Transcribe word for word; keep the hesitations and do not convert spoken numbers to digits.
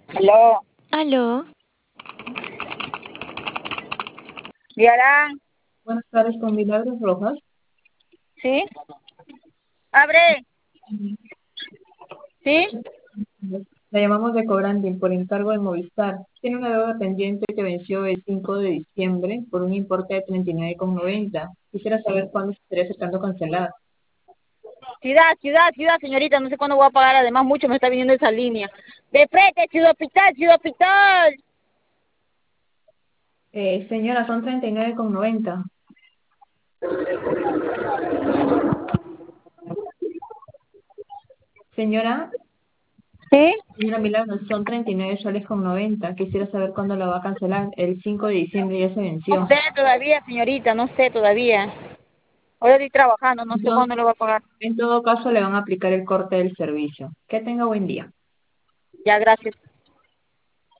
Aló, Aló, Diarán, Buenas tardes, con Milagros Rojas. ¿sí? Abre, Ujú. ¿sí? La llamamos de Cobranding por encargo de Movistar. Tiene una deuda pendiente que venció el cinco de diciembre por un importe de treinta y nueve con noventa. Quisiera saber cuándo se estaría acercando a cancelar. Ciudad, ciudad, ciudad, señorita, no sé cuándo voy a pagar, además mucho me está viniendo esa línea. De frente, Ciudad Hospital, Ciudad Hospital. Eh, señora, son treinta y nueve con noventa. Señora, ¿Sí? señora Milagros, son treinta y nueve soles con noventa. Quisiera saber cuándo la va a cancelar. El cinco de diciembre ya se No venció. sé todavía, señorita, no sé todavía. Ahora estoy trabajando, no sé Entonces, cuándo lo va a pagar. en todo caso, le van a aplicar el corte del servicio. Que tenga buen día. Ya, gracias.